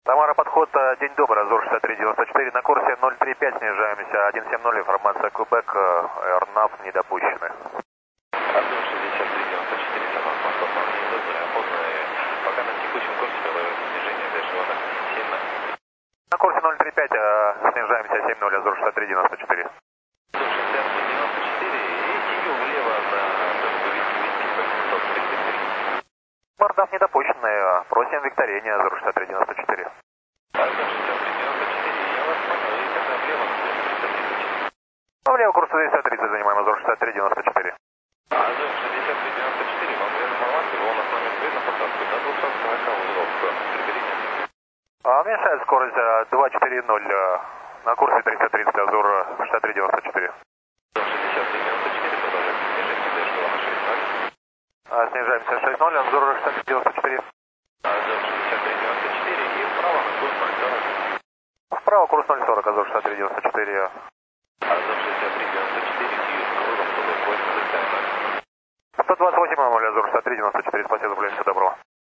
Тамара, подход, день добрый, Азур 6394, на курсе 035 снижаемся, 170, информация Кубек, РНАВ не допущены. Азур 6394, Тамара, подход, день добрый, опознанный, пока на текущем курсе делаю снижение до эшелона 7. На курсе 035 снижаемся 70, Азур 6394. Азур 6394 и тию влево на точку Виски, РНАВ не допущены, просим Викторине, Азур 6394. Азур 6394, я вас понял, и когда влево на курс 334. Влево курс 230 занимаем, Азур 6394. Азур 6394, вам для информации, волна с нами стоит на посадку до 240 узлов, приберите. Уменьшает скорость 240, на курсе 330, Азур 6394. Азур 6394, продолжайте снижение до эшелона 6.0. Снижаемся 6.0, Азур 6394. Азур 6394 и вправо на курс 040. Вправо курс 040, Азур 6394. Азур 6394, тию с кругом, чтобы поезд доставим. 128 Азур 6394, спасибо за добро.